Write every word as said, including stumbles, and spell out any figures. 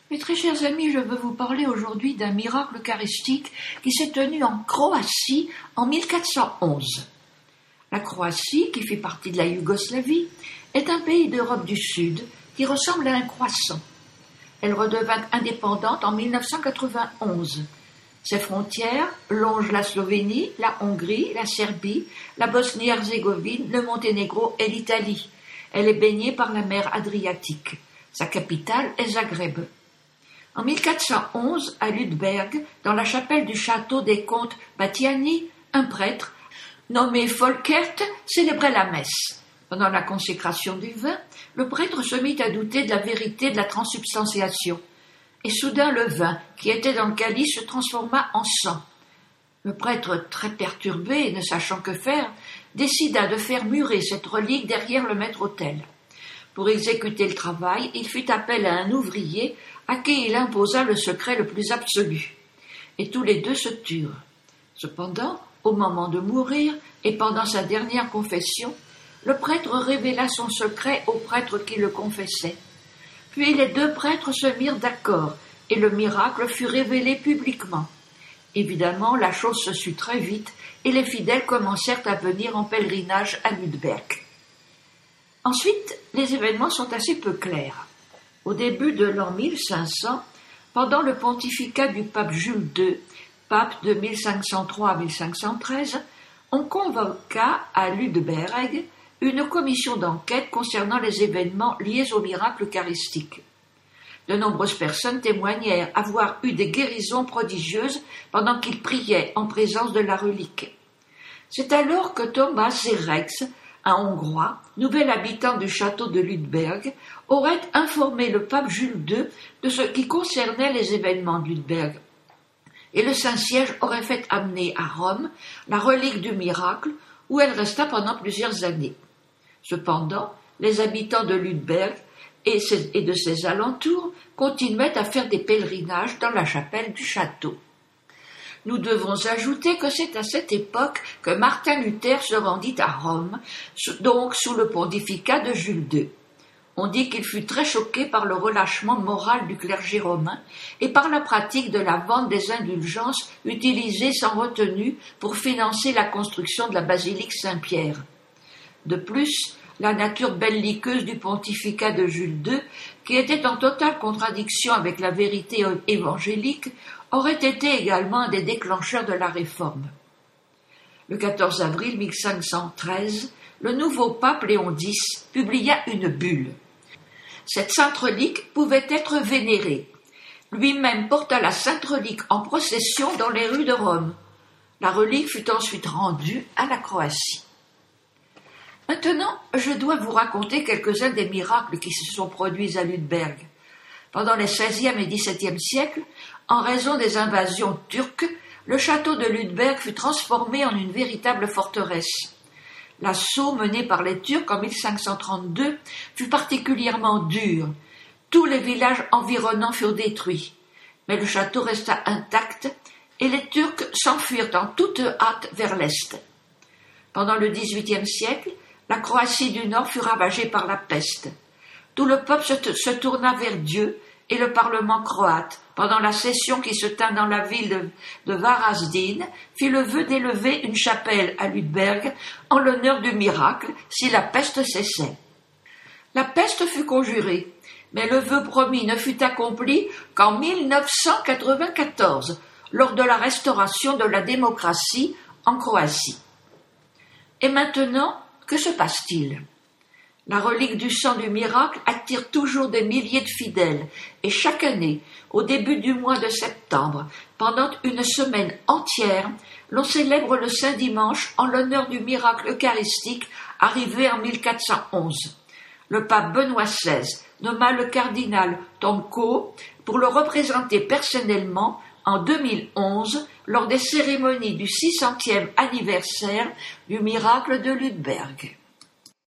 Mes très chers amis, je veux vous parler aujourd'hui d'un miracle eucharistique qui s'est tenu en Croatie en mille quatre cent onze. La Croatie, qui fait partie de la Yougoslavie, est un pays d'Europe du Sud qui ressemble à un croissant. Elle redevint indépendante en mille neuf cent quatre-vingt-onze. Ses frontières longent la Slovénie, la Hongrie, la Serbie, la Bosnie-Herzégovine, le Monténégro et l'Italie. Elle est baignée par la mer Adriatique. Sa capitale est Zagreb. En mille quatre cent onze, à Ludberg, dans la chapelle du château des comtes Batthyány, un prêtre, nommé Folkert, célébrait la messe. Pendant la consécration du vin, le prêtre se mit à douter de la vérité de la transsubstantiation. Et soudain le vin, qui était dans le calice, se transforma en sang. Le prêtre, très perturbé et ne sachant que faire, décida de faire murer cette relique derrière le maître-autel. Pour exécuter le travail, il fit appel à un ouvrier à qui il imposa le secret le plus absolu. Et tous les deux se turent. Cependant, au moment de mourir et pendant sa dernière confession, le prêtre révéla son secret au prêtre qui le confessait. Puis les deux prêtres se mirent d'accord et le miracle fut révélé publiquement. Évidemment, la chose se sut très vite et les fidèles commencèrent à venir en pèlerinage à Ludberg. Ensuite, les événements sont assez peu clairs. Au début de l'an mille cinq cents, pendant le pontificat du pape Jules deux, pape de mille cinq cent trois à mille cinq cent treize, on convoqua à Ludberg une commission d'enquête concernant les événements liés au miracle eucharistique. De nombreuses personnes témoignèrent avoir eu des guérisons prodigieuses pendant qu'ils priaient en présence de la relique. C'est alors que Thomas Zerex, un Hongrois, nouvel habitant du château de Ludberg, aurait informé le pape Jules deux de ce qui concernait les événements de Ludberg. Et le Saint-Siège aurait fait amener à Rome la relique du miracle, où elle resta pendant plusieurs années. Cependant, les habitants de Ludberg et, ses, et de ses alentours continuaient à faire des pèlerinages dans la chapelle du château. Nous devons ajouter que c'est à cette époque que Martin Luther se rendit à Rome, donc sous le pontificat de Jules deux. On dit qu'il fut très choqué par le relâchement moral du clergé romain et par la pratique de la vente des indulgences utilisées sans retenue pour financer la construction de la basilique Saint-Pierre. De plus, la nature belliqueuse du pontificat de Jules deux, qui était en totale contradiction avec la vérité évangélique, aurait été également un des déclencheurs de la réforme. Le quatorze avril mille cinq cent treize, le nouveau pape Léon dix publia une bulle. Cette sainte relique pouvait être vénérée. Lui-même porta la sainte relique en procession dans les rues de Rome. La relique fut ensuite rendue à la Croatie. Maintenant, je dois vous raconter quelques-uns des miracles qui se sont produits à Ludberg. Pendant les seizième et dix-septième siècles, en raison des invasions turques, le château de Ludberg fut transformé en une véritable forteresse. L'assaut mené par les Turcs en mille cinq cent trente-deux fut particulièrement dur. Tous les villages environnants furent détruits, mais le château resta intact et les Turcs s'enfuirent en toute hâte vers l'est. Pendant le dix-huitième siècle, la Croatie du Nord fut ravagée par la peste. Tout le peuple se, se tourna vers Dieu et le Parlement croate, pendant la session qui se tint dans la ville de, de Varaždin, fit le vœu d'élever une chapelle à Ludberg en l'honneur du miracle si la peste cessait. La peste fut conjurée, mais le vœu promis ne fut accompli qu'en mille neuf cent quatre-vingt-quatorze, lors de la restauration de la démocratie en Croatie. Et maintenant, que se passe-t-il ? La relique du sang du miracle attire toujours des milliers de fidèles et chaque année, au début du mois de septembre, pendant une semaine entière, l'on célèbre le Saint Dimanche en l'honneur du miracle eucharistique arrivé en mille quatre cent onze. Le pape Benoît seize nomma le cardinal Tomko pour le représenter personnellement en deux mille onze lors des cérémonies du six centième anniversaire du miracle de Ludberg.